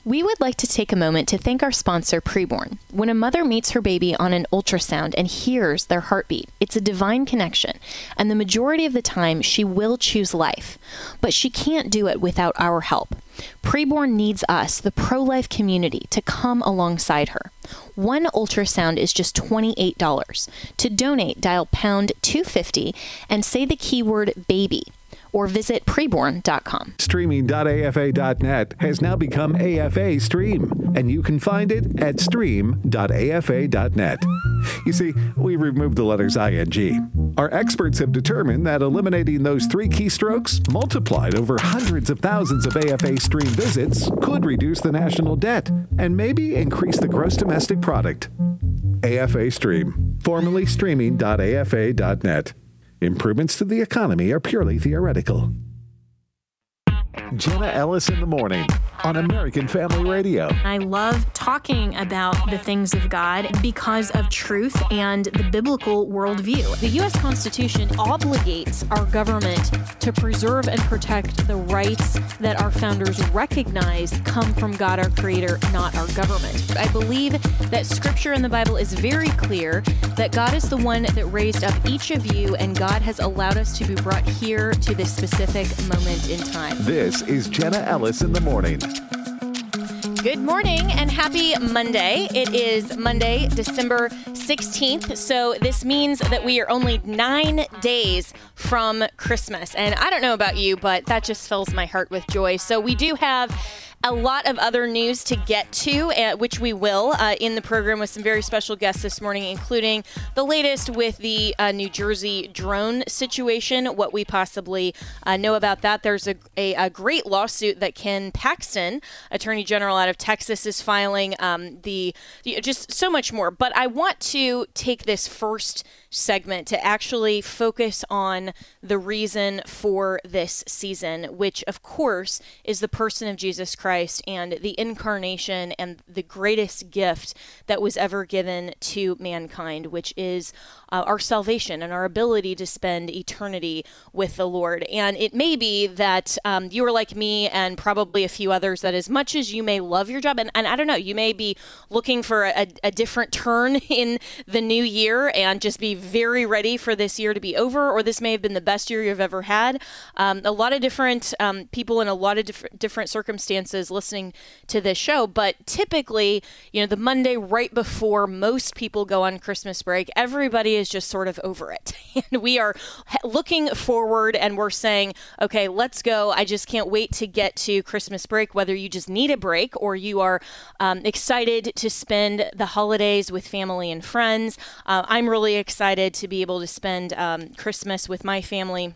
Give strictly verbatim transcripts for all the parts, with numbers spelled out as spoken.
We would like to take a moment to thank our sponsor, Preborn. When a mother meets her baby on an ultrasound and hears their heartbeat, it's a divine connection, and the majority of the time she will choose life. But she can't do it without our help. Preborn needs us, the pro-life community, to come alongside her. One ultrasound is just twenty-eight dollars. To donate, dial pound two fifty and say the keyword baby, or visit preborn dot com. Streaming dot A F A dot net has now become A F A Stream, and you can find it at stream dot A F A dot net. You see, we removed the letters I N G. Our experts have determined that eliminating those three keystrokes, multiplied over hundreds of thousands of A F A Stream visits, could reduce the national debt and maybe increase the gross domestic product. A F A Stream, formerly streaming dot A F A dot net. Improvements to the economy are purely theoretical. Jenna Ellis in the morning on American Family Radio. I love talking about the things of God because of truth and the biblical worldview. The U S Constitution obligates our government to preserve and protect the rights that our founders recognize come from God, our Creator, not our government. I believe that Scripture in the Bible is very clear that God is the one that raised up each of you, and God has allowed us to be brought here to this specific moment in time. This is Jenna Ellis in the morning. Good morning and happy Monday. It is Monday, December sixteenth. So this means that we are only nine days from Christmas. And I don't know about you, but that just fills my heart with joy. So we do have a lot of other news to get to, uh, which we will uh, in the program with some very special guests this morning, including the latest with the uh, New Jersey drone situation, what we possibly uh, know about that. There's a, a, a great lawsuit that Ken Paxton, Attorney General out of Texas, is filing, um, the, the just so much more. But I want to take this first segment to actually focus on the reason for this season, which of course is the person of Jesus Christ and the incarnation and the greatest gift that was ever given to mankind, which is uh, our salvation and our ability to spend eternity with the Lord. And it may be that um, you are like me and probably a few others, that as much as you may love your job, and, and I don't know, you may be looking for a, a different turn in the new year and just be very ready for this year to be over, or this may have been the best year you've ever had. Um, a lot of different um, people in a lot of diff- different circumstances listening to this show, but typically, you know, the Monday right before most people go on Christmas break, everybody is just sort of over it. And we are looking forward and we're saying, okay, let's go. I just can't wait to get to Christmas break, whether you just need a break or you are um, excited to spend the holidays with family and friends. Uh, I'm really excited to be able to spend um, Christmas with my family.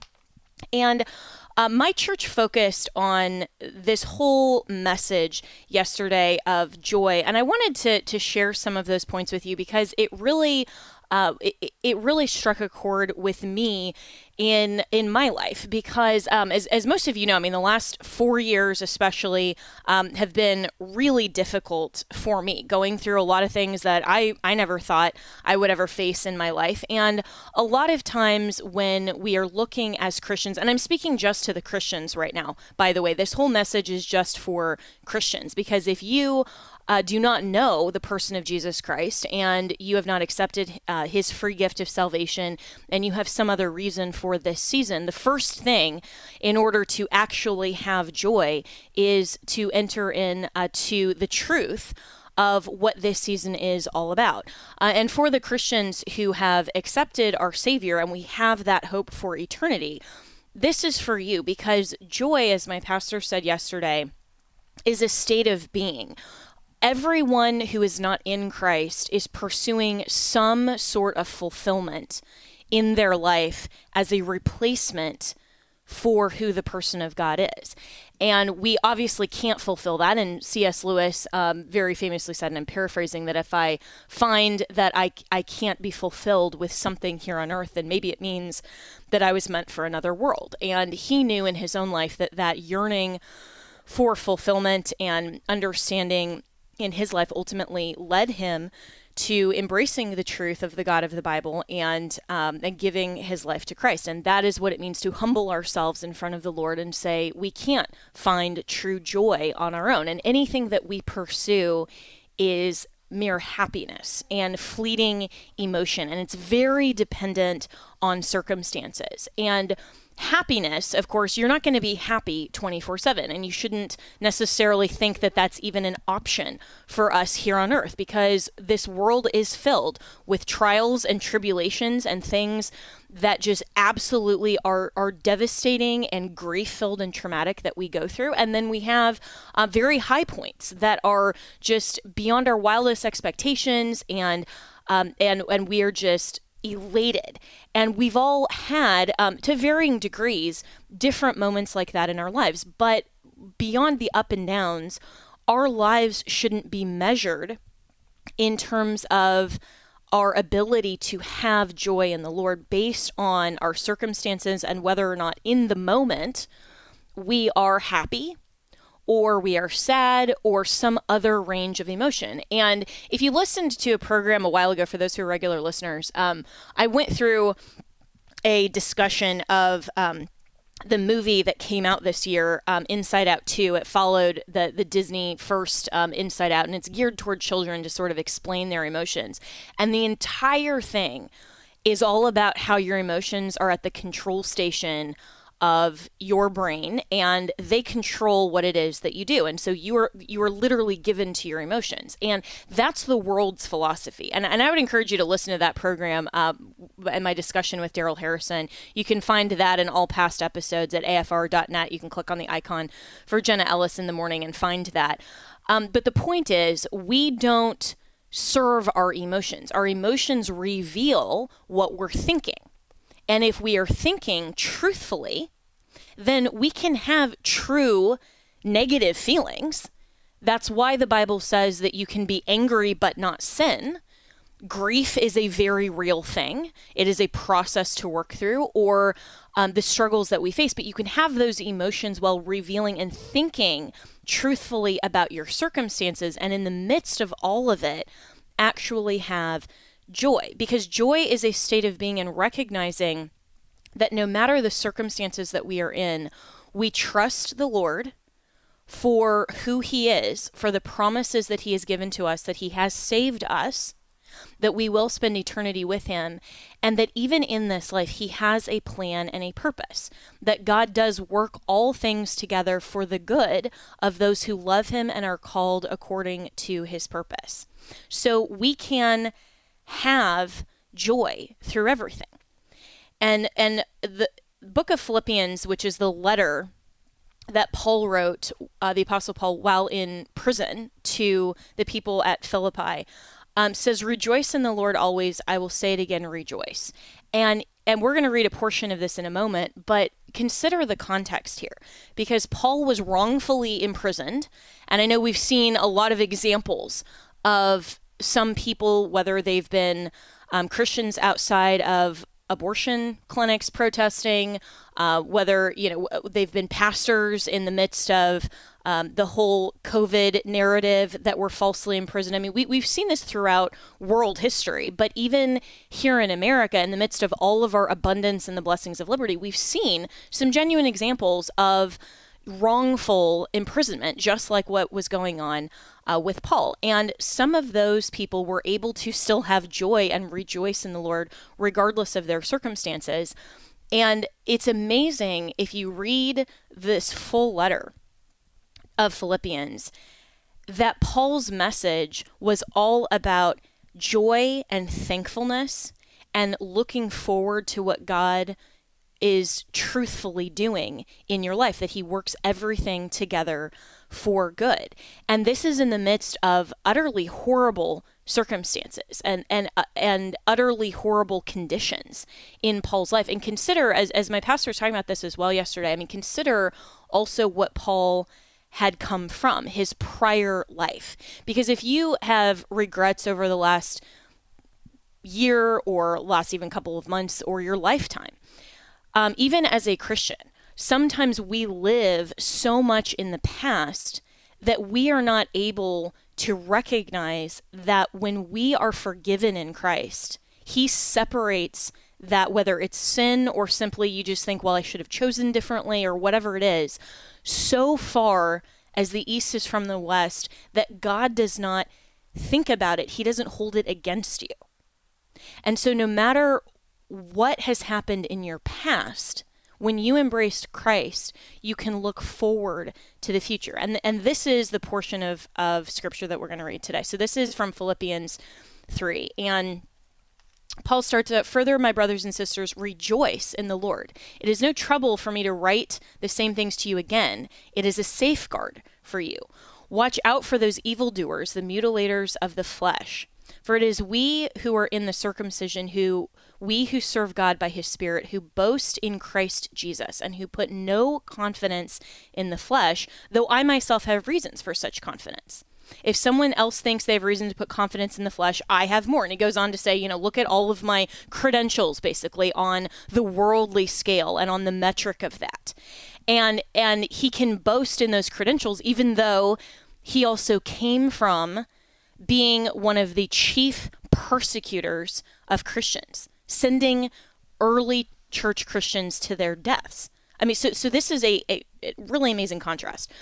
And uh, my church focused on this whole message yesterday of joy. And I wanted to to share some of those points with you because it really Uh, it, it really struck a chord with me in in my life because um, as, as most of you know, I mean, the last four years especially um, have been really difficult for me, going through a lot of things that I, I never thought I would ever face in my life. And a lot of times when we are looking as Christians, and I'm speaking just to the Christians right now, by the way, this whole message is just for Christians, because if you Uh, do not know the person of Jesus Christ and you have not accepted uh, his free gift of salvation and you have some other reason for this season, the first thing in order to actually have joy is to enter in uh, to the truth of what this season is all about. Uh, and for the Christians who have accepted our Savior and we have that hope for eternity, this is for you, because joy, as my pastor said yesterday, is a state of being. Everyone who is not in Christ is pursuing some sort of fulfillment in their life as a replacement for who the person of God is. And we obviously can't fulfill that. And C S Lewis um, very famously said, and I'm paraphrasing, that if I find that I, I can't be fulfilled with something here on earth, then maybe it means that I was meant for another world. And he knew in his own life that that yearning for fulfillment and understanding in his life ultimately led him to embracing the truth of the God of the Bible and um, and giving his life to Christ. And that is what it means to humble ourselves in front of the Lord and say, we can't find true joy on our own. And anything that we pursue is mere happiness and fleeting emotion. And it's very dependent on circumstances. And happiness, of course, you're not going to be happy twenty-four seven, and you shouldn't necessarily think that that's even an option for us here on earth, because this world is filled with trials and tribulations and things that just absolutely are are devastating and grief-filled and traumatic that we go through. And then we have uh, very high points that are just beyond our wildest expectations, and um, and and we are just elated. And we've all had, um, to varying degrees, different moments like that in our lives. But beyond the up and downs, our lives shouldn't be measured in terms of our ability to have joy in the Lord based on our circumstances and whether or not in the moment we are happy or we are sad, or some other range of emotion. And if you listened to a program a while ago, for those who are regular listeners, um, I went through a discussion of um, the movie that came out this year, um, Inside Out two. It followed the, the Disney first um, Inside Out, and it's geared toward children to sort of explain their emotions. And the entire thing is all about how your emotions are at the control station of your brain, and they control what it is that you do. And so you are you are literally given to your emotions. And that's the world's philosophy. And, and I would encourage you to listen to that program uh, and my discussion with Daryl Harrison. You can find that in all past episodes at A F R dot net. You can click on the icon for Jenna Ellis in the morning and find that. Um, but the point is, we don't serve our emotions. Our emotions reveal what we're thinking. And if we are thinking truthfully, then we can have true negative feelings. That's why the Bible says that you can be angry but not sin. Grief is a very real thing. It is a process to work through, or um, the struggles that we face. But you can have those emotions while revealing and thinking truthfully about your circumstances, and in the midst of all of it, actually have joy. Because joy is a state of being and recognizing that no matter the circumstances that we are in, we trust the Lord for who he is, for the promises that he has given to us, that he has saved us, that we will spend eternity with him, and that even in this life, he has a plan and a purpose, that God does work all things together for the good of those who love him and are called according to his purpose. So we can have joy through everything. And and the book of Philippians, which is the letter that Paul wrote, uh, the Apostle Paul, while in prison to the people at Philippi, um, says, "Rejoice in the Lord always. I will say it again, rejoice." And and we're going to read a portion of this in a moment, but consider the context here, because Paul was wrongfully imprisoned. And I know we've seen a lot of examples of some people, whether they've been um, Christians outside of abortion clinics protesting, uh, whether, you know, they've been pastors in the midst of um, the whole COVID narrative that were falsely imprisoned. I mean, we, we've seen this throughout world history, but even here in America, in the midst of all of our abundance and the blessings of liberty, we've seen some genuine examples of wrongful imprisonment, just like what was going on uh, with Paul. And some of those people were able to still have joy and rejoice in the Lord, regardless of their circumstances. And it's amazing if you read this full letter of Philippians, that Paul's message was all about joy and thankfulness and looking forward to what God is truthfully doing in your life, that he works everything together for good. And this is in the midst of utterly horrible circumstances and and uh, and utterly horrible conditions in Paul's life. And consider, as as my pastor was talking about this as well yesterday, I mean, consider also what Paul had come from, his prior life. Because if you have regrets over the last year or last even couple of months or your lifetime, Um, even as a Christian, sometimes we live so much in the past that we are not able to recognize that when we are forgiven in Christ, he separates that, whether it's sin or simply you just think, well, I should have chosen differently or whatever it is, so far as the east is from the west, that God does not think about it. He doesn't hold it against you. And so no matter what has happened in your past, when you embraced Christ, you can look forward to the future. And and this is the portion of, of scripture that we're going to read today. So this is from Philippians three. And Paul starts out, "Further, my brothers and sisters, rejoice in the Lord. It is no trouble for me to write the same things to you again. It is a safeguard for you. Watch out for those evildoers, the mutilators of the flesh. For it is we who are in the circumcision, who we who serve God by his Spirit, who boast in Christ Jesus, and who put no confidence in the flesh, though I myself have reasons for such confidence. If someone else thinks they have reason to put confidence in the flesh, I have more." And he goes on to say, you know, look at all of my credentials, basically, on the worldly scale and on the metric of that. And and he can boast in those credentials, even though he also came from being one of the chief persecutors of Christians, sending early church Christians to their deaths. I mean, so so this is a, a, a really amazing contrast.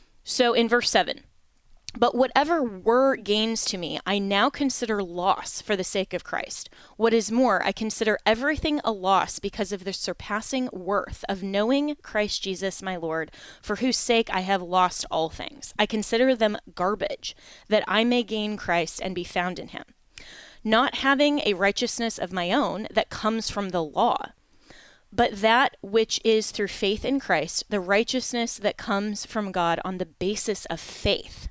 So in verse seven, "But whatever were gains to me, I now consider loss for the sake of Christ. What is more, I consider everything a loss because of the surpassing worth of knowing Christ Jesus my Lord, for whose sake I have lost all things. I consider them garbage, that I may gain Christ and be found in him, not having a righteousness of my own that comes from the law, but that which is through faith in Christ, the righteousness that comes from God on the basis of faith.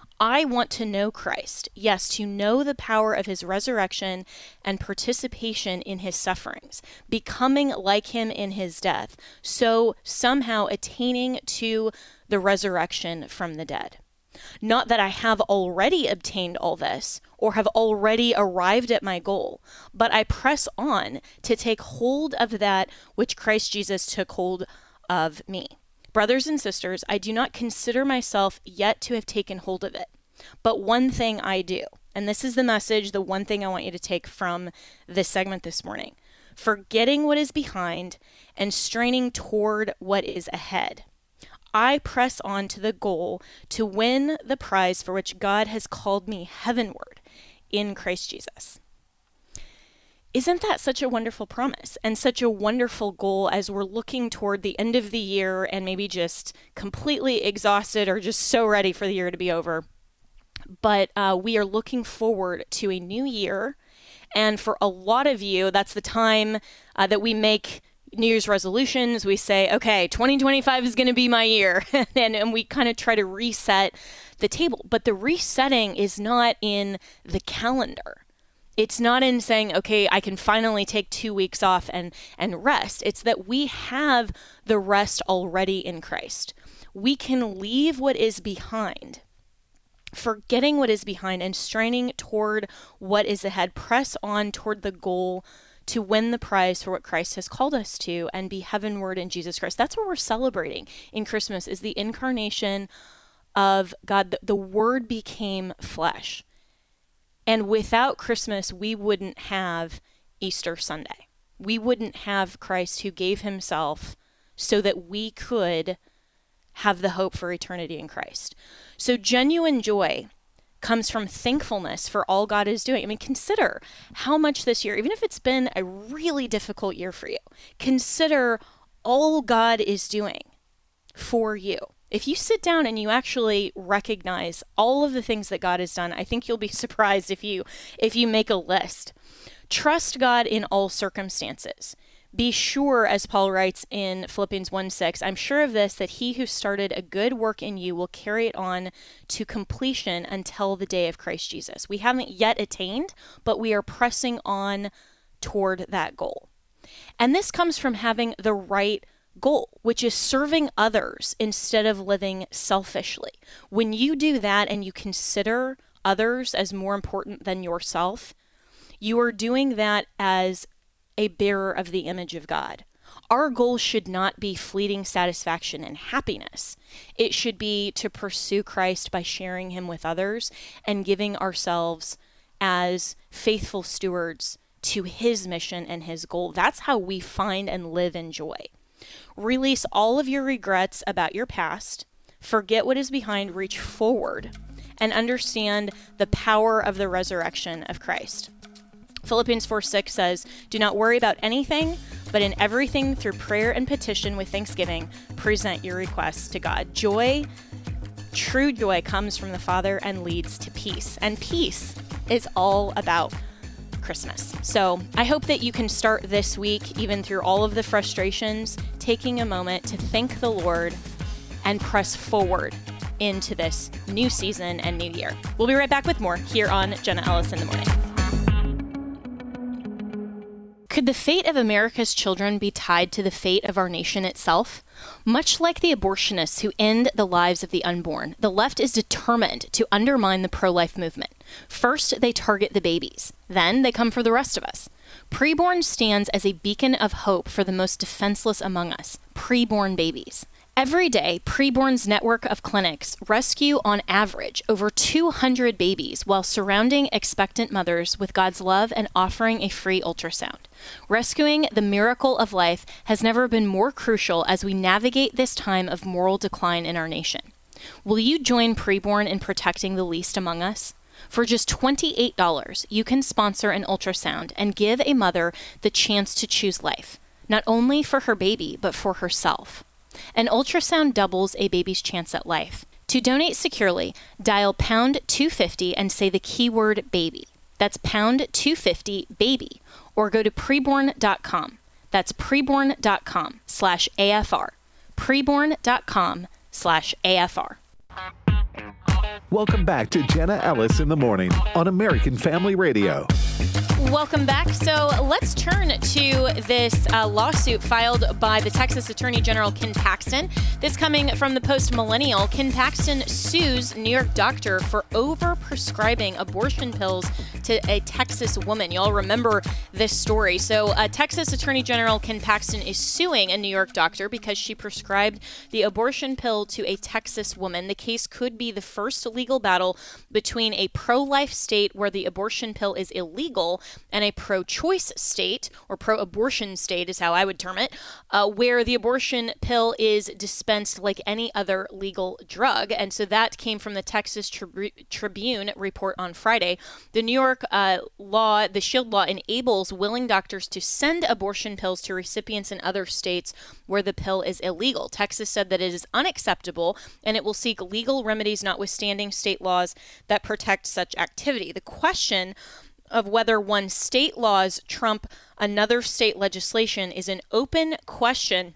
I want to know Christ, yes, to know the power of his resurrection and participation in his sufferings, becoming like him in his death, so somehow attaining to the resurrection from the dead. Not that I have already obtained all this, or have already arrived at my goal, but I press on to take hold of that which Christ Jesus took hold of me. Brothers and sisters, I do not consider myself yet to have taken hold of it. But one thing I do," and this is the message, the one thing I want you to take from this segment this morning, "forgetting what is behind and straining toward what is ahead. I press on to the goal to win the prize for which God has called me heavenward in Christ Jesus." Isn't that such a wonderful promise and such a wonderful goal as we're looking toward the end of the year and maybe just completely exhausted or just so ready for the year to be over? But uh, we are looking forward to a new year. And for a lot of you, that's the time uh, that we make New Year's resolutions. We say, okay, twenty twenty-five is going to be my year. and, and we kind of try to reset the table. But the resetting is not in the calendar. It's not in saying, okay, I can finally take two weeks off and, and rest. It's that we have the rest already in Christ. We can leave what is behind, forgetting what is behind and straining toward what is ahead, press on toward the goal to win the prize for what Christ has called us to and be heavenward in Jesus Christ. That's what we're celebrating in Christmas, is the incarnation of God. The, the Word became flesh. And without Christmas, we wouldn't have Easter Sunday. We wouldn't have Christ who gave himself so that we could have the hope for eternity in Christ. So genuine joy comes from thankfulness for all God is doing. I mean, consider how much this year, even if it's been a really difficult year for you, consider all God is doing for you. If you sit down and you actually recognize all of the things that God has done, I think you'll be surprised if you if you make a list. Trust God in all circumstances. Be sure, as Paul writes in Philippians one six, I'm sure of this, that he who started a good work in you will carry it on to completion until the day of Christ Jesus. We haven't yet attained, but we are pressing on toward that goal. And this comes from having the right goal, which is serving others instead of living selfishly. When you do that and you consider others as more important than yourself, you are doing that as a bearer of the image of God. our goal should not be fleeting satisfaction and happiness. It should be to pursue Christ by sharing him with others and giving ourselves as faithful stewards to his mission and his goal. That's how we find and live in joy. Release all of your regrets about your past, forget what is behind, reach forward, and understand the power of the resurrection of Christ. Philippians four six says, "Do not worry about anything, but in everything through prayer and petition with thanksgiving, present your requests to God." Joy, true joy, comes from the Father and leads to peace. And peace is all about Christmas. So I hope that you can start this week, even through all of the frustrations, taking a moment to thank the Lord and press forward into this new season and new year. We'll be right back with more here on Jenna Ellis in the Morning. Could the fate of America's children be tied to the fate of our nation itself? Much like the abortionists who end the lives of the unborn, the left is determined to undermine the pro-life movement. First, they target the babies. Then they come for the rest of us. Preborn stands as a beacon of hope for the most defenseless among us, preborn babies. Every day, Preborn's network of clinics rescue, on average, over two hundred babies while surrounding expectant mothers with God's love and offering a free ultrasound. Rescuing the miracle of life has never been more crucial as we navigate this time of moral decline in our nation. Will you join Preborn in protecting the least among us? For just twenty-eight dollars, you can sponsor an ultrasound and give a mother the chance to choose life, not only for her baby, but for herself. An ultrasound doubles a baby's chance at life. To donate securely, dial pound two fifty and say the keyword baby. That's pound two fifty baby, or go to preborn dot com. That's preborn dot com slash A F R. preborn.com slash AFR. Welcome back to Jenna Ellis in the Morning on American Family Radio. Welcome back. So let's turn to this uh, lawsuit filed by the Texas Attorney General Ken Paxton. This coming from the Post Millennial. Ken Paxton sues New York doctor for over-prescribing abortion pills to a Texas woman. Y'all remember this story. So uh, Texas Attorney General Ken Paxton is suing a New York doctor because she prescribed the abortion pill to a Texas woman. The case could be the first legal battle between a pro-life state where the abortion pill is illegal and a pro-choice state, or pro-abortion state is how I would term it, uh, where the abortion pill is dispensed like any other legal drug. And so that came from the Texas Tri- Tribune report on Friday. The New York uh, law, the SHIELD law, enables willing doctors to send abortion pills to recipients in other states where the pill is illegal. Texas said that it is unacceptable, and it will seek legal remedies notwithstanding state laws that protect such activity. The question of whether one state laws trump another state legislation is an open question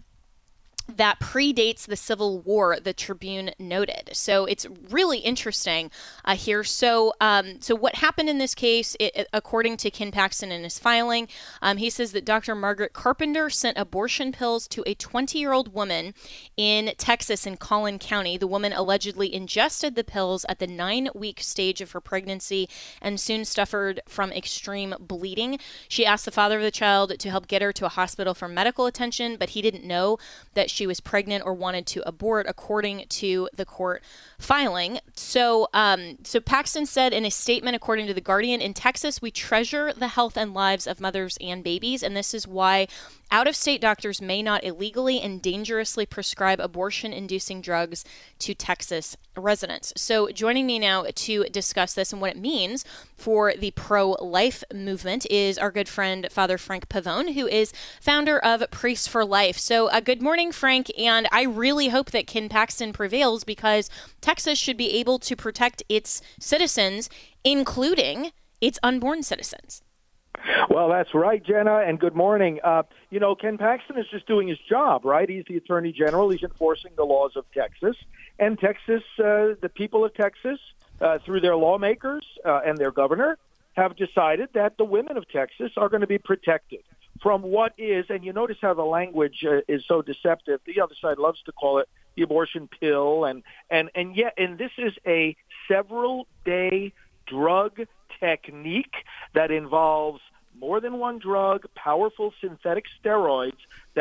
that predates the Civil War, the Tribune noted. So it's really interesting uh, here. So um, so what happened in this case, it, according to Ken Paxton in his filing, um, he says that Doctor Margaret Carpenter sent abortion pills to a twenty-year-old woman in Texas in Collin County. The woman allegedly ingested the pills at the nine-week stage of her pregnancy and soon suffered from extreme bleeding. She asked the father of the child to help get her to a hospital for medical attention, but he didn't know that she was pregnant or wanted to abort, according to the court filing. So, um, so Paxton said in a statement, according to The Guardian, in Texas, we treasure the health and lives of mothers and babies, and this is why out-of-state doctors may not illegally and dangerously prescribe abortion-inducing drugs to Texas residents. So joining me now to discuss this and what it means for the pro-life movement is our good friend, Father Frank Pavone, who is founder of Priests for Life. So uh, good morning, Frank, and I really hope that Ken Paxton prevails because Texas should be able to protect its citizens, including its unborn citizens. Well, that's right, Jenna, and good morning. Uh, you know, Ken Paxton is just doing his job, right? He's the Attorney General. He's enforcing the laws of Texas. And Texas, uh, the people of Texas, uh, through their lawmakers uh, and their governor, have decided that the women of Texas are going to be protected from what is, and you notice how the language uh, is so deceptive. The other side loves to call it the abortion pill, and, and, and yet, and this is a several-day drug technique that involves more than one drug, powerful synthetic steroids that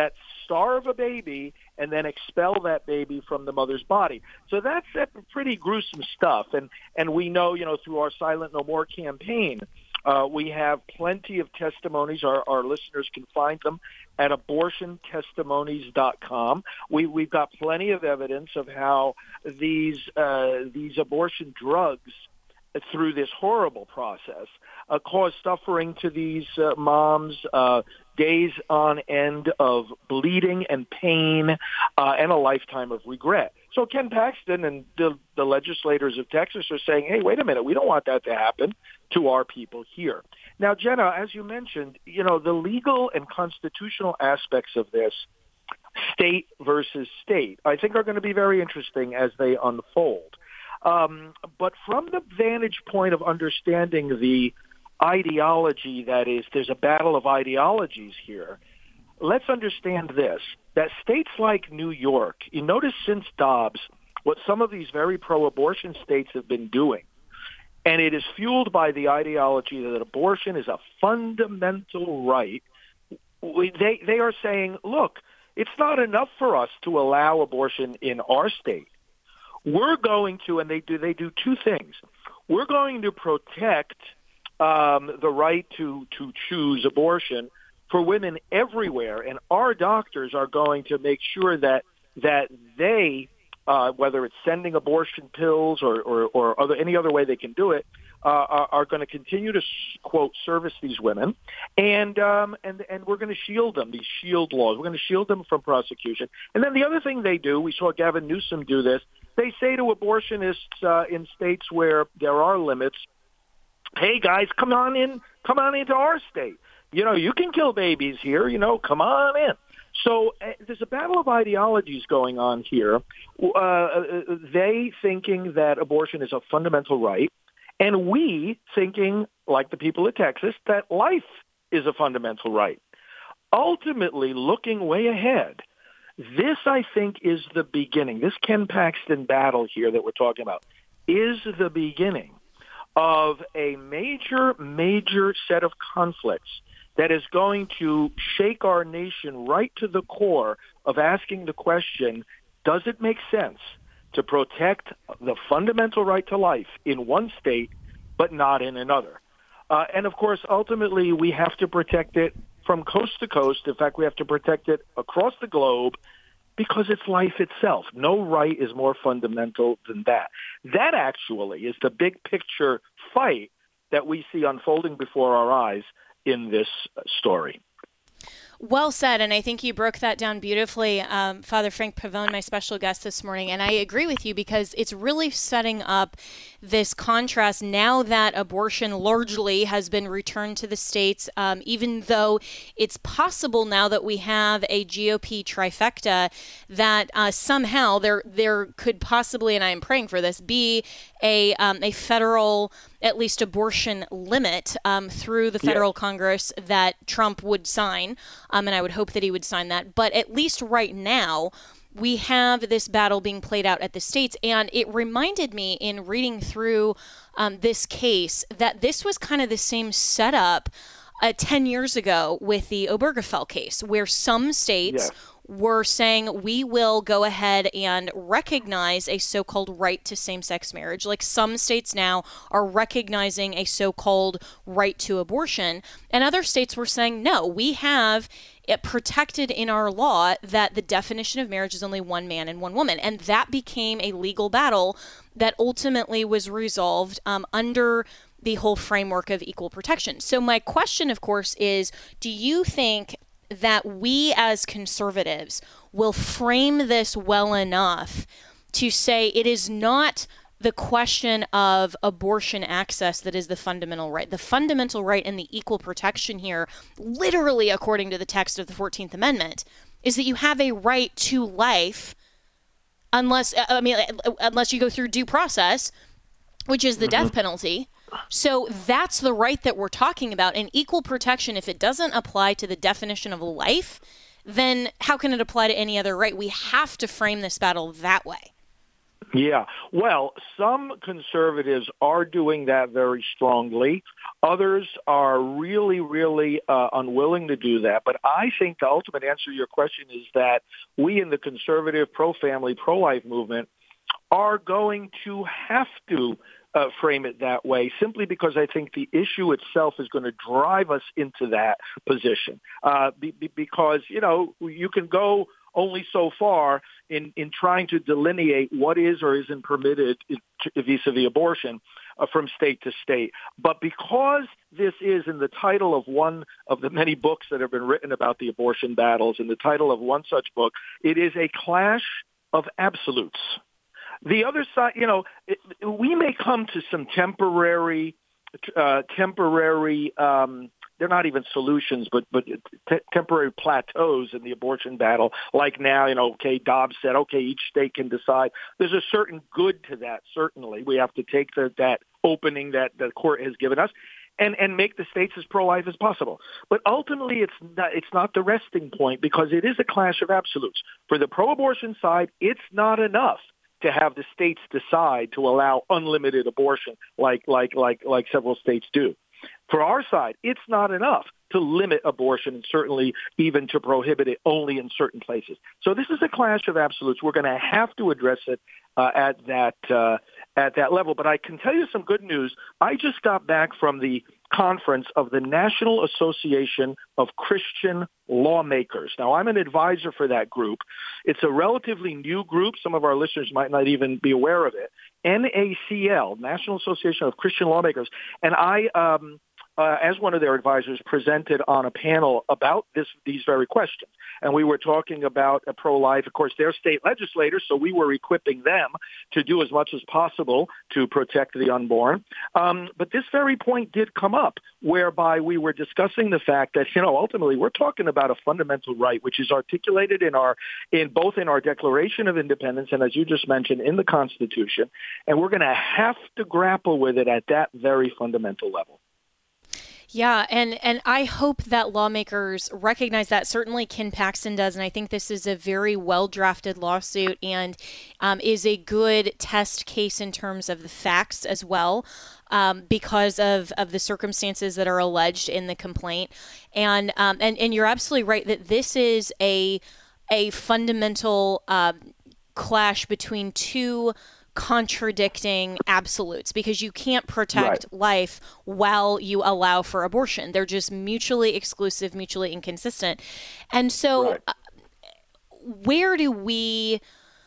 starve a baby and then expel that baby from the mother's body. So that's, that's pretty gruesome stuff. And, and we know, you know, through our Silent No More campaign, uh, we have plenty of testimonies. Our, our listeners can find them at abortion testimonies dot com. We, we've got plenty of evidence of how these uh, these abortion drugs, through this horrible process, uh, cause suffering to these uh, moms, uh, days on end of bleeding and pain, uh, and a lifetime of regret. So Ken Paxton and the, the legislators of Texas are saying, hey, wait a minute, we don't want that to happen to our people here. Now, Jenna, as you mentioned, you know, the legal and constitutional aspects of this, state versus state, I think are going to be very interesting as they unfold. Um, but from the vantage point of understanding the ideology, that is, there's a battle of ideologies here, let's understand this, that states like New York, you notice since Dobbs, what some of these very pro-abortion states have been doing, and it is fueled by the ideology that abortion is a fundamental right. We, they, they are saying, look, it's not enough for us to allow abortion in our state. We're going to, and they do, they do two things. We're going to protect um, the right to, to choose abortion for women everywhere, and our doctors are going to make sure that that they, uh, whether it's sending abortion pills or, or, or other, any other way they can do it, uh, are, are going to continue to, quote, service these women, and um, and and we're going to shield them, these shield laws. We're going to shield them from prosecution. And then the other thing they do, we saw Gavin Newsom do this, they say to abortionists uh, in states where there are limits, hey, guys, come on in, come on into our state. You know, you can kill babies here, you know, come on in. So uh, there's a battle of ideologies going on here. Uh, they thinking that abortion is a fundamental right, and we thinking, like the people of Texas, that life is a fundamental right. Ultimately, looking way ahead, this, I think, is the beginning. This Ken Paxton battle here that we're talking about is the beginning of a major, major set of conflicts that is going to shake our nation right to the core of asking the question, does it make sense to protect the fundamental right to life in one state but not in another? Uh, and, of course, ultimately, we have to protect it from coast to coast. In fact, we have to protect it across the globe because it's life itself. No right is more fundamental than that. That actually is the big picture fight that we see unfolding before our eyes in this story. Well said, and I think you broke that down beautifully, um, Father Frank Pavone, my special guest this morning, and I agree with you because it's really setting up this contrast now that abortion largely has been returned to the states, um, even though it's possible now that we have a G O P trifecta that uh, somehow there there could possibly, and I am praying for this, be a um, a federal at least abortion limit um, through the federal yeah. Congress that Trump would sign. Um, and I would hope that he would sign that. But at least right now, we have this battle being played out at the states. And it reminded me in reading through um, this case that this was kind of the same setup uh, ten years ago with the Obergefell case, where some states yeah. were saying we will go ahead and recognize a so-called right to same-sex marriage. Like some states now are recognizing a so-called right to abortion. And other states were saying, no, we have it protected in our law that the definition of marriage is only one man and one woman. And that became a legal battle that ultimately was resolved um, under the whole framework of equal protection. So my question, of course, is, do you think that we as conservatives will frame this well enough to say it is not the question of abortion access that is the fundamental right? The fundamental right and the equal protection here, literally according to the text of the fourteenth Amendment, is that you have a right to life unless, I mean, unless you go through due process, which is the mm-hmm. death penalty. So that's the right that we're talking about. And equal protection, if it doesn't apply to the definition of life, then how can it apply to any other right? We have to frame this battle that way. Yeah. Well, some conservatives are doing that very strongly. Others are really, really uh, unwilling to do that. But I think the ultimate answer to your question is that we in the conservative, pro-family, pro-life movement are going to have to uh, frame it that way simply because I think the issue itself is going to drive us into that position. Uh, be, be, because, you know, you can go only so far in, in trying to delineate what is or isn't permitted vis-a-vis abortion uh, from state to state. But because this is in the title of one of the many books that have been written about the abortion battles, in the title of one such book, it is a clash of absolutes. The other side, you know, it, we may come to some temporary, uh, temporary, um, they're not even solutions, but but t- temporary plateaus in the abortion battle. Like now, you know, okay, Dobbs said, okay, each state can decide. There's a certain good to that, certainly. We have to take the, that opening that the court has given us and, and make the states as pro-life as possible. But ultimately, it's not, it's not the resting point because it is a clash of absolutes. For the pro-abortion side, it's not enough to have the states decide to allow unlimited abortion like like like like several states do. For our side, it's not enough to limit abortion and certainly even to prohibit it only in certain places. So this is a clash of absolutes. We're going to have to address it uh, at that uh, at that level. But I can tell you some good news. I just got back from the conference of the National Association of Christian Lawmakers. Now, I'm an advisor for that group. It's a relatively new group. Some of our listeners might not even be aware of it. N A C L, National Association of Christian Lawmakers. And I, um, uh, as one of their advisors, presented on a panel about this, these very questions. And we were talking about a pro-life. Of course, they're state legislators, so we were equipping them to do as much as possible to protect the unborn. Um, but this very point did come up, whereby we were discussing the fact that, you know, ultimately we're talking about a fundamental right, which is articulated in our, in both in our Declaration of Independence and, as you just mentioned, in the Constitution. And we're going to have to grapple with it at that very fundamental level. Yeah, and, and I hope that lawmakers recognize that. Certainly Ken Paxton does, and I think this is a very well-drafted lawsuit and um, is a good test case in terms of the facts as well, um, because of, of the circumstances that are alleged in the complaint. And um, and, and you're absolutely right that this is a, a fundamental uh, clash between two contradicting absolutes, because you can't protect right. life while you allow for abortion. They're just mutually exclusive, mutually inconsistent. And so right. uh, where do we,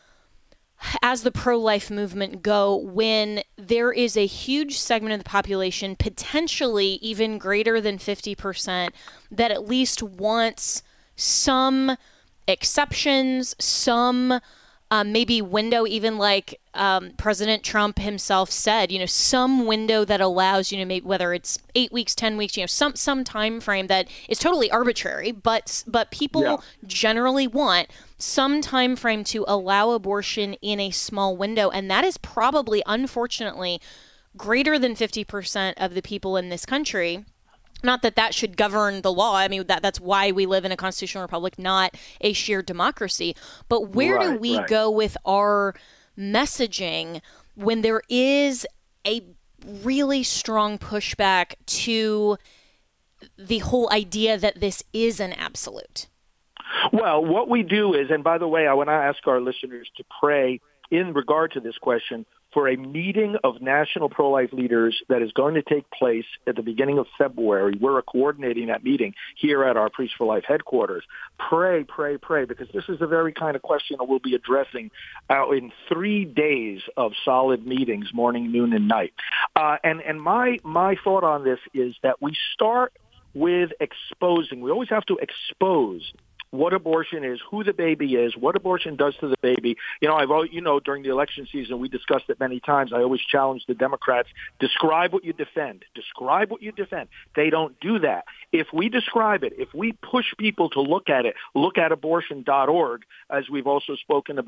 as the pro-life movement, go when there is a huge segment of the population, potentially even greater than fifty percent, that at least wants some exceptions, some Um, maybe window, even like um, President Trump himself said, you know, some window that allows, you know, maybe whether it's eight weeks, ten weeks, you know, some some time frame that is totally arbitrary, but but people yeah. generally want some time frame to allow abortion in a small window, and that is probably, unfortunately, greater than fifty percent of the people in this country. Not that that should govern the law. I mean, that that's why we live in a constitutional republic, not a sheer democracy. But where right, do we right. go with our messaging when there is a really strong pushback to the whole idea that this is an absolute? Well, what we do is, and by the way, I want to ask our listeners to pray in regard to this question for a meeting of national pro-life leaders that is going to take place at the beginning of February. We're coordinating that meeting here at our Priests for Life headquarters. Pray, pray, pray, because this is the very kind of question that we'll be addressing uh, in three days of solid meetings, morning, noon, and night. Uh, and and my my thought on this is that we start with exposing. We always have to expose what abortion is, who the baby is, what abortion does to the baby. You know, I've you know during the election season we discussed it many times. I always challenge the Democrats: describe what you defend. Describe what you defend. They don't do that. If we describe it, if we push people to look at it, look at abortion dot org, as we've also spoken about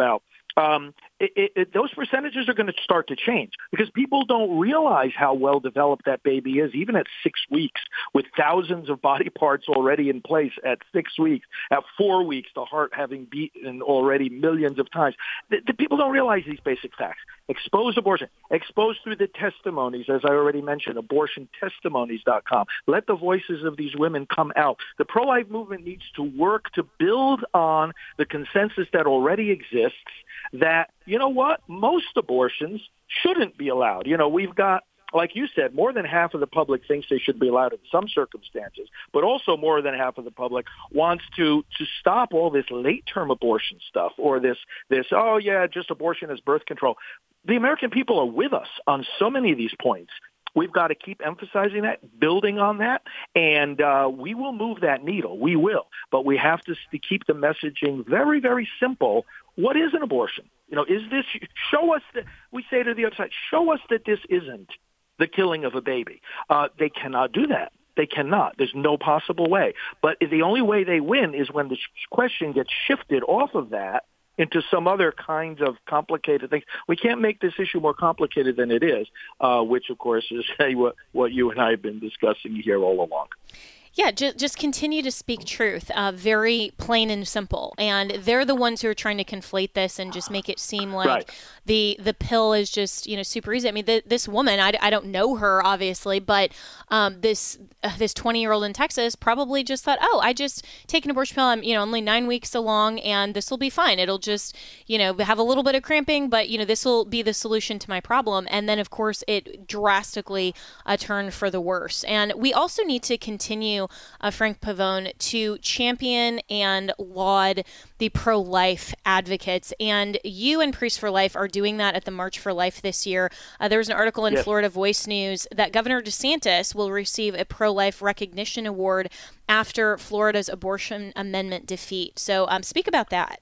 um, it, it, it, those percentages are going to start to change because people don't realize how well developed that baby is, even at six weeks, with thousands of body parts already in place at six weeks, at four weeks, the heart having beaten already millions of times. The, the people don't realize these basic facts. Expose abortion. Expose through the testimonies, as I already mentioned, abortion testimonies dot com. Let the voices of these women come out. The pro-life movement needs to work to build on the consensus that already exists that, you know what, most abortions shouldn't be allowed. You know, we've got, like you said, more than half of the public thinks they should be allowed in some circumstances, but also more than half of the public wants to to stop all this late-term abortion stuff or this, this oh, yeah, just abortion as birth control. The American people are with us on so many of these points. We've got to keep emphasizing that, building on that, and uh, we will move that needle. We will. But we have to, to keep the messaging very, very simple. What is an abortion? You know, is this, show us that, we say to the other side, show us that this isn't the killing of a baby. Uh, they cannot do that. They cannot. There's no possible way. But the only way they win is when the question gets shifted off of that into some other kinds of complicated things. We can't make this issue more complicated than it is, uh, which, of course, is hey, what, what you and I have been discussing here all along. Yeah, just, just continue to speak truth, uh, very plain and simple. And they're the ones who are trying to conflate this and just make it seem like right. the the pill is just, you know, super easy. I mean, the, this woman, I, I don't know her, obviously, but um, this uh, this twenty-year-old in Texas probably just thought, oh, I just take an abortion pill. I'm, you know, only nine weeks along, and this will be fine. It'll just, you know, have a little bit of cramping, but, you know, this will be the solution to my problem. And then, of course, it drastically uh, turned for the worse. And we also need to continue Uh, Frank Pavone, to champion and laud the pro-life advocates. And you and Priests for Life are doing that at the March for Life this year. Uh, there was an article in yes. Florida Voice News that Governor DeSantis will receive a pro-life recognition award after Florida's abortion amendment defeat. So um, speak about that.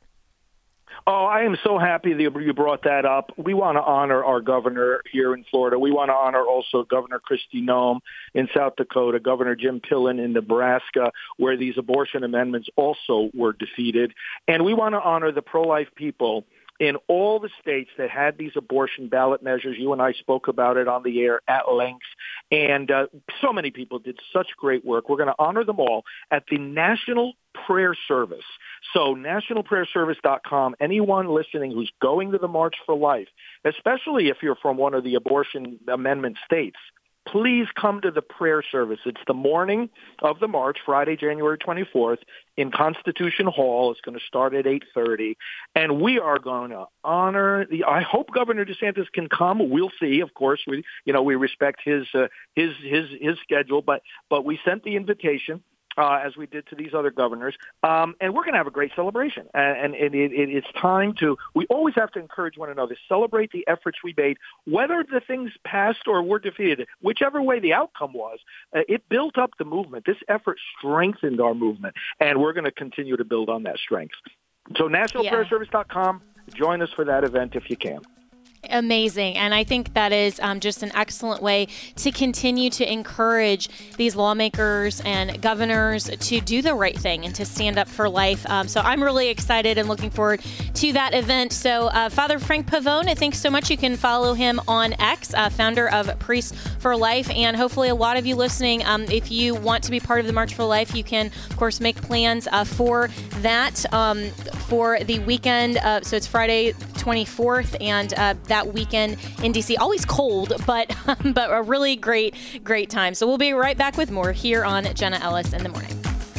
Oh, I am so happy that you brought that up. We want to honor our governor here in Florida. We want to honor also Governor Kristi Noem in South Dakota, Governor Jim Pillen in Nebraska, where these abortion amendments also were defeated. And we want to honor the pro-life people in all the states that had these abortion ballot measures. You and I spoke about it on the air at length. And uh, so many people did such great work. We're going to honor them all at the National Prayer Service. So national prayer service dot com, anyone listening who's going to the March for Life, especially if you're from one of the abortion amendment states, please come to the prayer service. It's the morning of the march, Friday, January twenty-fourth, in Constitution Hall. It's going to start at eight thirty. And we are going to honor the, I hope Governor DeSantis can come. We'll see. Of course, we, you know, we respect his, uh, his, his, his schedule, but, but we sent the invitation. Uh, as we did to these other governors. Um, and we're going to have a great celebration. And, and it, it, it's time to, we always have to encourage one another, celebrate the efforts we made, whether the things passed or were defeated, whichever way the outcome was, uh, it built up the movement. This effort strengthened our movement, and we're going to continue to build on that strength. So national prayer service dot com, join us for that event if you can. Amazing. And I think that is um, just an excellent way to continue to encourage these lawmakers and governors to do the right thing and to stand up for life. Um, so I'm really excited and looking forward to that event. So uh, Father Frank Pavone, thanks so much. You can follow him on X, uh, founder of Priests for Life. And hopefully a lot of you listening, um, if you want to be part of the March for Life, you can, of course, make plans uh, for that um, for the weekend. Uh, so it's Friday twenty-fourth, and uh, that weekend in D C. Always cold, but but a really great, great time. So we'll be right back with more here on Jenna Ellis in the Morning.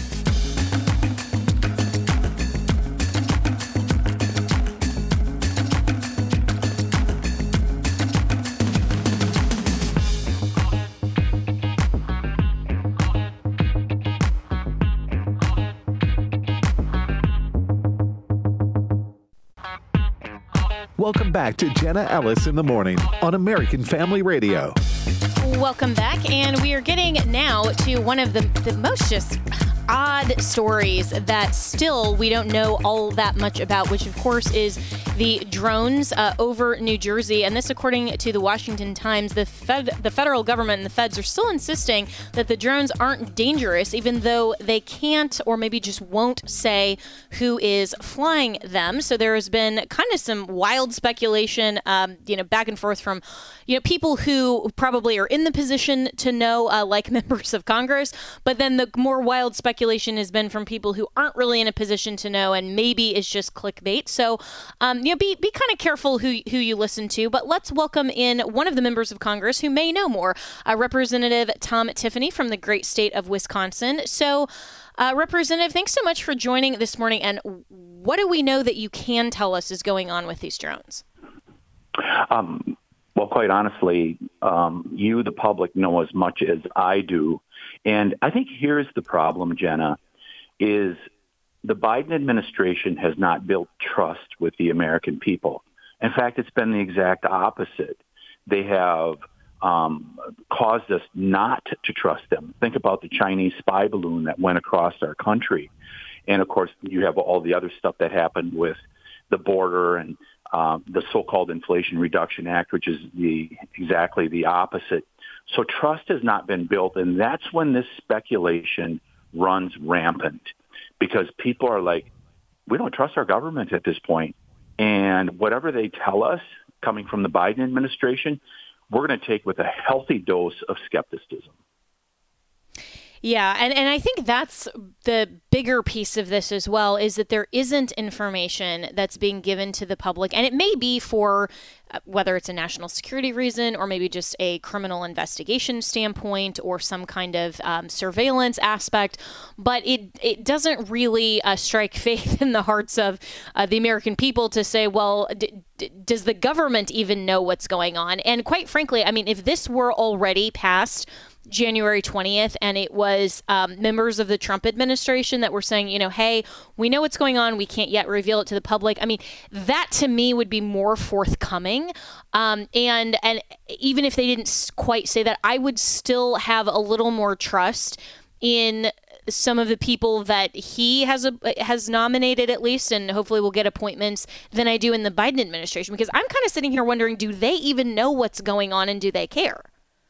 Welcome back to Jenna Ellis in the Morning on American Family Radio. Welcome back, and we are getting now to one of the, the most just odd stories that still we don't know all that much about, which of course is the drones uh, over New Jersey. And this, according to the Washington Times, the Fed, the federal government and the feds are still insisting that the drones aren't dangerous, even though they can't or maybe just won't say who is flying them. So there has been kind of some wild speculation, um, you know, back and forth from, you know, people who probably are in the position to know, uh, like members of Congress. But then the more wild speculation has been from people who aren't really in a position to know and maybe it's just clickbait. So, um, you know, be be kind of careful who who you listen to. But let's welcome in one of the members of Congress who may know more, uh, Representative Tom Tiffany from the great state of Wisconsin. So, uh, Representative, thanks so much for joining this morning. And what do we know that you can tell us is going on with these drones? Um, well, quite honestly, um, you, the public, know as much as I do. And I think here's the problem, Jenna, is the Biden administration has not built trust with the American people. In fact, it's been the exact opposite. They have um, caused us not to trust them. Think about the Chinese spy balloon that went across our country. And, of course, you have all the other stuff that happened with the border and uh, the so-called Inflation Reduction Act, which is the exactly the opposite. So trust has not been built, and that's when this speculation runs rampant, because people are like, we don't trust our government at this point. And whatever they tell us coming from the Biden administration, we're going to take with a healthy dose of skepticism. Yeah, and, and I think that's the bigger piece of this as well, is that there isn't information that's being given to the public. And it may be for uh, whether it's a national security reason or maybe just a criminal investigation standpoint or some kind of um, surveillance aspect. But it, it doesn't really uh, strike faith in the hearts of uh, the American people to say, well, d- d- does the government even know what's going on? And quite frankly, I mean, if this were already passed January twentieth, and it was um, members of the Trump administration that were saying, you know, hey, we know what's going on. We can't yet reveal it to the public. I mean, that to me would be more forthcoming. Um, and and even if they didn't quite say that, I would still have a little more trust in some of the people that he has a, has nominated, at least, and hopefully will get appointments, than I do in the Biden administration. Because I'm kind of sitting here wondering, do they even know what's going on and do they care?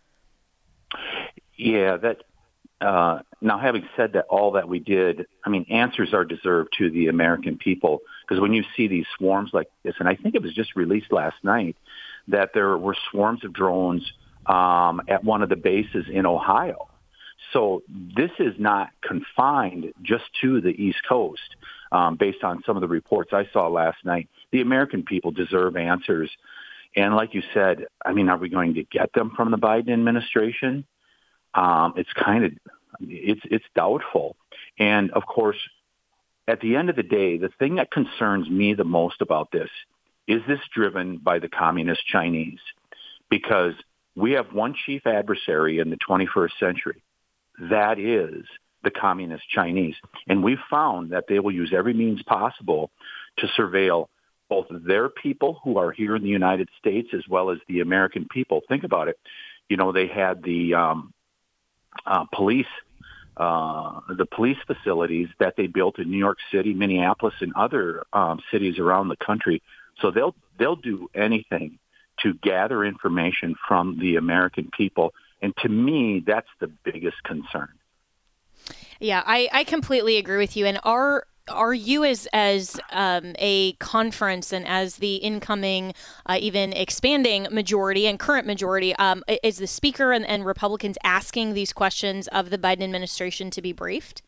Yeah, that. Uh, now, having said that, all that we did, I mean, answers are deserved to the American people, because when you see these swarms like this, and I think it was just released last night, that there were swarms of drones um, at one of the bases in Ohio. So this is not confined just to the East Coast, um, based on some of the reports I saw last night. The American people deserve answers. And like you said, I mean, are we going to get them from the Biden administration? Um, it's kind of, it's it's doubtful. And of course, at the end of the day, the thing that concerns me the most about this is this driven by the communist Chinese, because we have one chief adversary in the twenty-first century. That is the communist Chinese. And we've found that they will use every means possible to surveil both their people who are here in the United States as well as the American people. Think about it. You know, they had the um, uh, police, uh, the police facilities that they built in New York City, Minneapolis, and other um, cities around the country. So they'll they'll do anything to gather information from the American people. And to me, that's the biggest concern. Yeah, I, I completely agree with you. And are are you as as um, a conference and as the incoming, uh, even expanding majority and current majority, um, is the Speaker and, and Republicans asking these questions of the Biden administration to be briefed?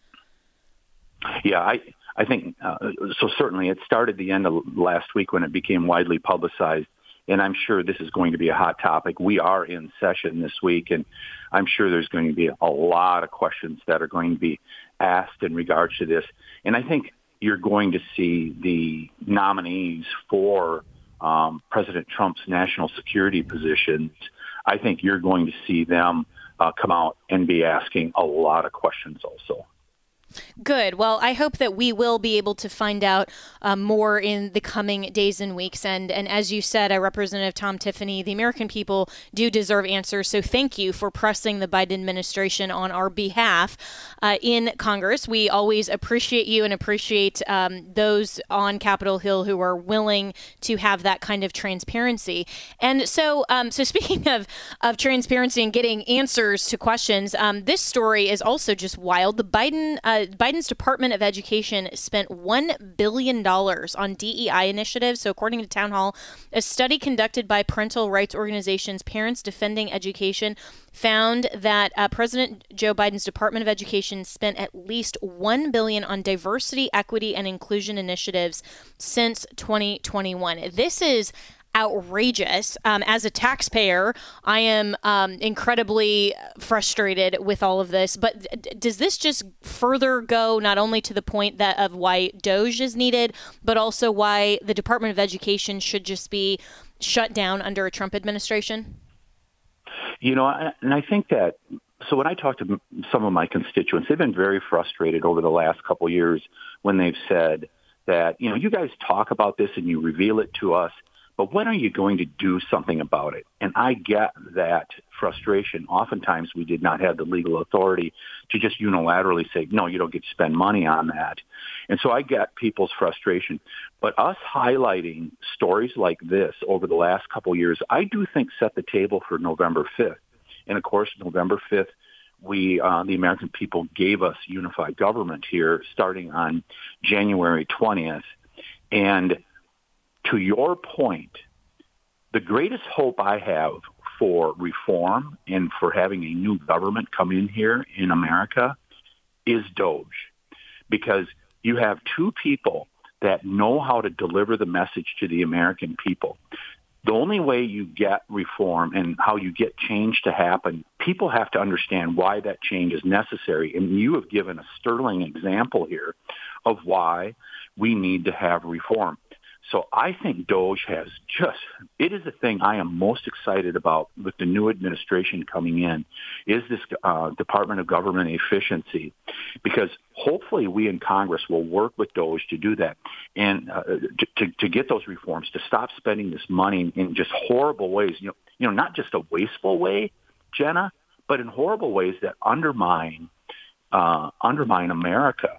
Yeah, I I think uh, so. Certainly, it started the end of last week when it became widely publicized. And I'm sure this is going to be a hot topic. We are in session this week, and I'm sure there's going to be a lot of questions that are going to be asked in regards to this. And I think you're going to see the nominees for um, President Trump's national security positions. I think you're going to see them uh, come out and be asking a lot of questions also. Good. Well, I hope that we will be able to find out uh, more in the coming days and weeks. And and as you said, uh, Representative Tom Tiffany, the American people do deserve answers. So thank you for pressing the Biden administration on our behalf uh, in Congress. We always appreciate you and appreciate um, those on Capitol Hill who are willing to have that kind of transparency. And so, um, so speaking of of transparency and getting answers to questions, um, this story is also just wild. The Biden. Uh, Biden's Department of Education spent one billion dollars on D E I initiatives. So according to Town Hall, a study conducted by parental rights organizations Parents Defending Education found that uh, President Joe Biden's Department of Education spent at least one billion dollars on diversity, equity, and inclusion initiatives since twenty twenty-one. This is outrageous. Um, as a taxpayer, I am um, incredibly frustrated with all of this. But d- does this just further go not only to the point that of why DOGE is needed, but also why the Department of Education should just be shut down under a Trump administration? You know, and I think that, so when I talk to some of my constituents, they've been very frustrated over the last couple of years when they've said that, you know, you guys talk about this and you reveal it to us, but when are you going to do something about it? And I get that frustration. Oftentimes we did not have the legal authority to just unilaterally say, no, you don't get to spend money on that. And so I get people's frustration. But us highlighting stories like this over the last couple of years, I do think set the table for November fifth. And of course, November fifth, we, uh, the American people gave us unified government here starting on January twentieth. And to your point, the greatest hope I have for reform and for having a new government come in here in America is DOGE, because you have two people that know how to deliver the message to the American people. The only way you get reform and how you get change to happen, people have to understand why that change is necessary. And you have given a sterling example here of why we need to have reform. So I think DOGE has just, it is the thing I am most excited about with the new administration coming in, is this uh, Department of Government Efficiency, because hopefully we in Congress will work with DOGE to do that and uh, to, to get those reforms, to stop spending this money in just horrible ways, you know, you know, not just a wasteful way, Jenna, but in horrible ways that undermine, uh, undermine America.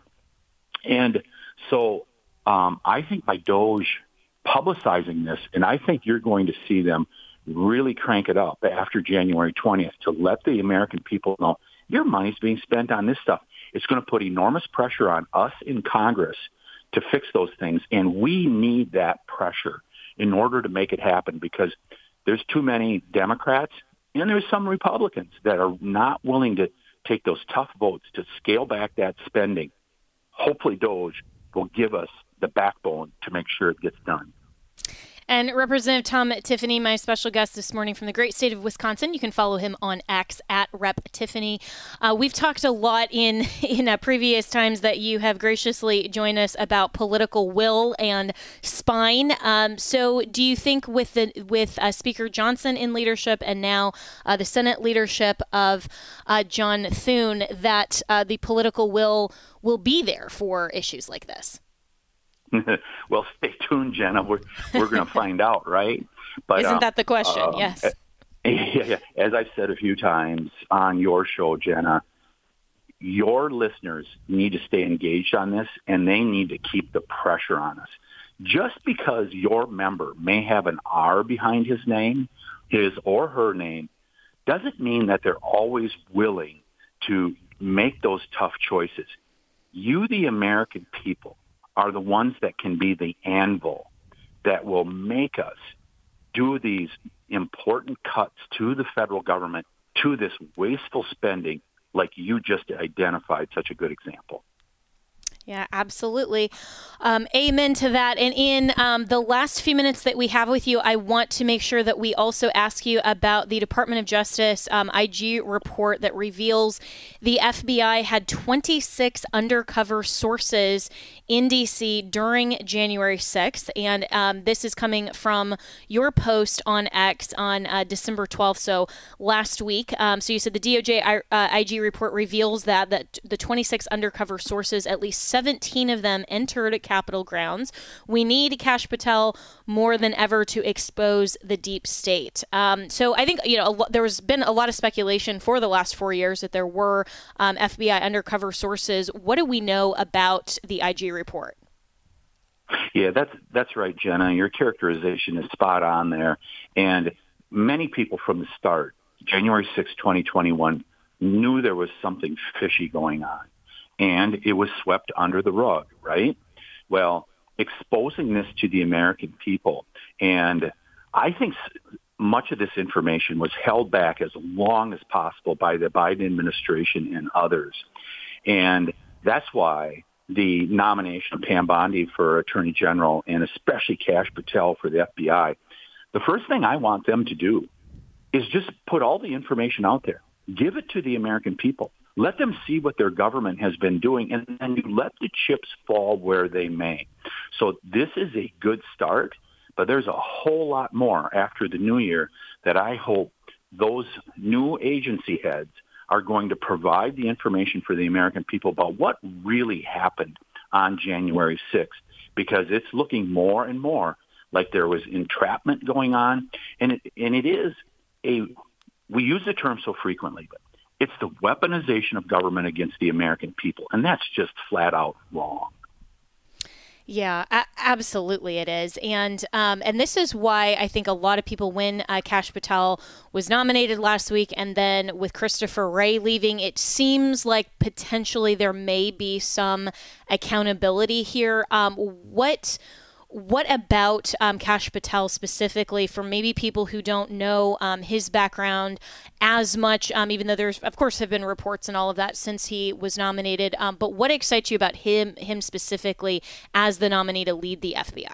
And so Um, I think by DOGE publicizing this, and I think you're going to see them really crank it up after January twentieth to let the American people know your money's being spent on this stuff. It's going to put enormous pressure on us in Congress to fix those things, and we need that pressure in order to make it happen, because there's too many Democrats and there's some Republicans that are not willing to take those tough votes to scale back that spending. Hopefully DOGE will give us the backbone to make sure it gets done. And Representative Tom Tiffany, my special guest this morning from the great state of Wisconsin. You can follow him on X at Rep Tiffany. Uh, we've talked a lot in in uh, previous times that you have graciously joined us about political will and spine. Um, so, do you think with the with uh, Speaker Johnson in leadership and now uh, the Senate leadership of uh, John Thune that uh, the political will will be there for issues like this? Well, stay tuned, Jenna. We're we're going to find out, right? But isn't um, that the question? um, Yes. Yeah, yeah. As I've said a few times on your show, Jenna, your listeners need to stay engaged on this, and they need to keep the pressure on us. Just because your member may have an R behind his name, his or her name, doesn't mean that they're always willing to make those tough choices. You, the American people, are the ones that can be the anvil that will make us do these important cuts to the federal government, to this wasteful spending, like you just identified such a good example. Yeah, absolutely. Um, amen to that. And in um, the last few minutes that we have with you, I want to make sure that we also ask you about the Department of Justice um, I G report that reveals the F B I had twenty-six undercover sources in D C during January sixth. And um, this is coming from your post on X on uh, December twelfth, so last week. Um, so you said the D O J I, uh, I G report reveals that, that the twenty-six undercover sources, at least seventeen of them entered Capitol grounds. We need Kash Patel more than ever to expose the deep state. Um, so I think, you know, a lo- there has been a lot of speculation for the last four years that there were um, F B I undercover sources. What do we know about the I G report? Yeah, that's that's right, Jenna. Your characterization is spot on there. And many people from the start, January sixth, twenty twenty-one, knew there was something fishy going on. And it was swept under the rug, right? Well, exposing this to the American people, and I think much of this information was held back as long as possible by the Biden administration and others. And that's why the nomination of Pam Bondi for Attorney General, and especially Kash Patel for the F B I, the first thing I want them to do is just put all the information out there. Give it to the American people. Let them see what their government has been doing, and then you let the chips fall where they may. So this is a good start, but there's a whole lot more after the new year that I hope those new agency heads are going to provide the information for the American people about what really happened on January sixth, because it's looking more and more like there was entrapment going on. And it, and it is a, we use the term so frequently, but it's the weaponization of government against the American people. And that's just flat out wrong. Yeah, a- absolutely it is. And um, and this is why I think a lot of people, when uh, Kash Patel was nominated last week, and then with Christopher Wray leaving, it seems like potentially there may be some accountability here. Um, what What about um, Kash Patel specifically, for maybe people who don't know um, his background as much, um, even though there's, of course, have been reports and all of that since he was nominated. Um, but what excites you about him, him specifically as the nominee to lead the F B I?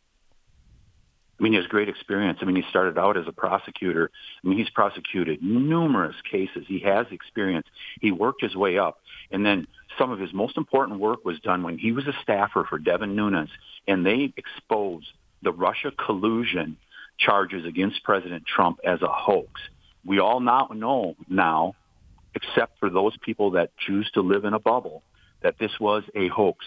I mean, he has great experience. I mean, he started out as a prosecutor. I mean, he's prosecuted numerous cases. He has experience. He worked his way up. And then some of his most important work was done when he was a staffer for Devin Nunes, and they exposed the Russia collusion charges against President Trump as a hoax. We all now know now, except for those people that choose to live in a bubble, that this was a hoax.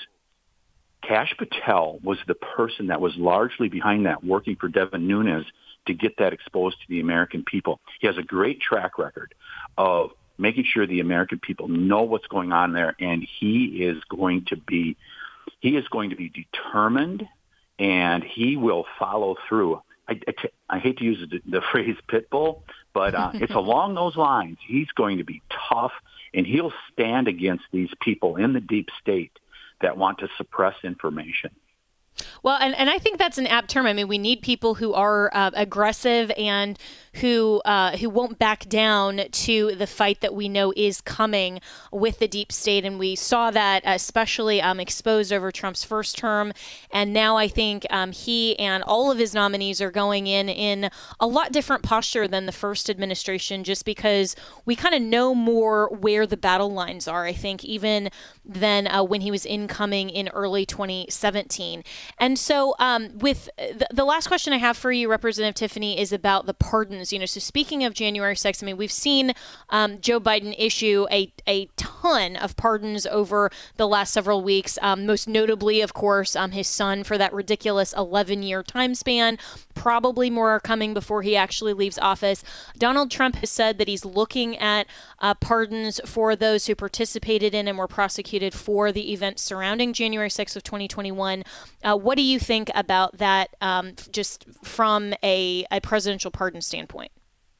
Kash Patel was the person that was largely behind that, working for Devin Nunes to get that exposed to the American people. He has a great track record of making sure the American people know what's going on there, and he is going to be he is going to be determined, and he will follow through. I, I, I hate to use the, the phrase pit bull, but uh, it's along those lines. He's going to be tough, and he'll stand against these people in the deep state that want to suppress information. Well, and, and I think that's an apt term. I mean, we need people who are uh, aggressive and who uh, who won't back down to the fight that we know is coming with the deep state. And we saw that especially um, exposed over Trump's first term. And now I think um, he and all of his nominees are going in in a lot different posture than the first administration, just because we kind of know more where the battle lines are, I think, even than uh, when he was incoming in early twenty seventeen. And so um, with the, the last question I have for you, Representative Tiffany, is about the pardons. You know, so speaking of January sixth, I mean, we've seen um, Joe Biden issue a, a ton of pardons over the last several weeks, um, most notably, of course, um, his son for that ridiculous eleven-year time span. Probably more are coming before he actually leaves office. Donald Trump has said that he's looking at uh, pardons for those who participated in and were prosecuted for the events surrounding January sixth of twenty twenty-one. Uh, what do you think about that, um, just from a, a presidential pardon standpoint?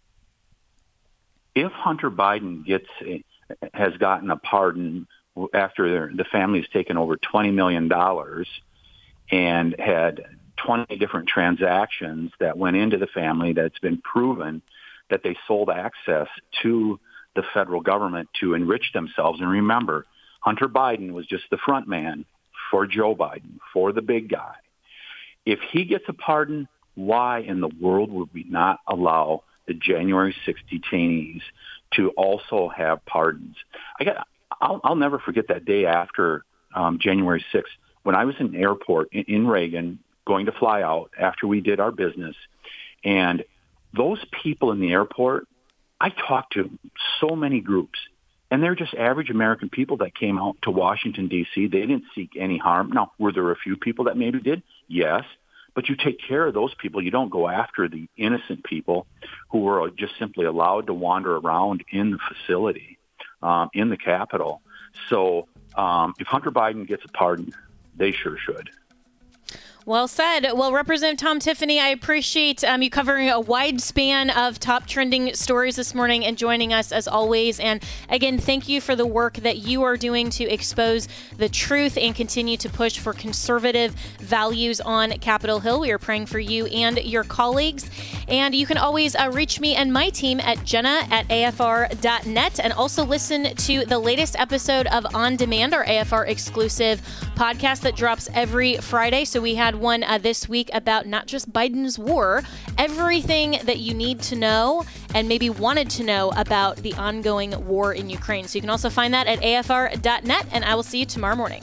If Hunter Biden gets a, has gotten a pardon after the family's taken over twenty million dollars and had twenty different transactions that went into the family that's been proven that they sold access to the federal government to enrich themselves. And remember, Hunter Biden was just the front man for Joe Biden, for the big guy, if he gets a pardon, why in the world would we not allow the January sixth detainees to also have pardons? I got, I'll, I'll never forget that day after um, January sixth when I was in the airport in, in Reagan going to fly out after we did our business. And those people in the airport, I talked to so many groups, and they're just average American people that came out to Washington, D C. They didn't seek any harm. Now, were there a few people that maybe did? Yes. But you take care of those people. You don't go after the innocent people who were just simply allowed to wander around in the facility, um, in the Capitol. So um, if Hunter Biden gets a pardon, they sure should. Well said. Well, Representative Tom Tiffany, I appreciate um, you covering a wide span of top trending stories this morning and joining us as always. And again, thank you for the work that you are doing to expose the truth and continue to push for conservative values on Capitol Hill. We are praying for you and your colleagues. And you can always uh, reach me and my team at Jenna at A F R dot net, and also listen to the latest episode of On Demand, our A F R exclusive podcast that drops every Friday. So we had one uh, this week about not just Biden's war, everything that you need to know and maybe wanted to know about the ongoing war in Ukraine. So you can also find that at A F R dot net, and I will see you tomorrow morning.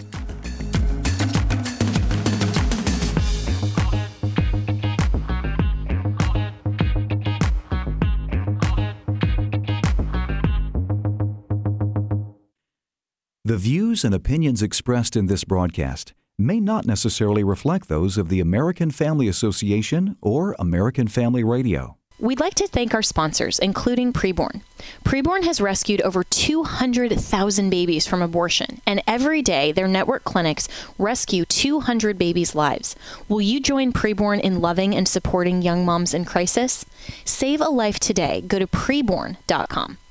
The views and opinions expressed in this broadcast may not necessarily reflect those of the American Family Association or American Family Radio. We'd like to thank our sponsors, including Preborn. Preborn has rescued over two hundred thousand babies from abortion, and every day their network clinics rescue two hundred babies' lives. Will you join Preborn in loving and supporting young moms in crisis? Save a life today. Go to preborn dot com.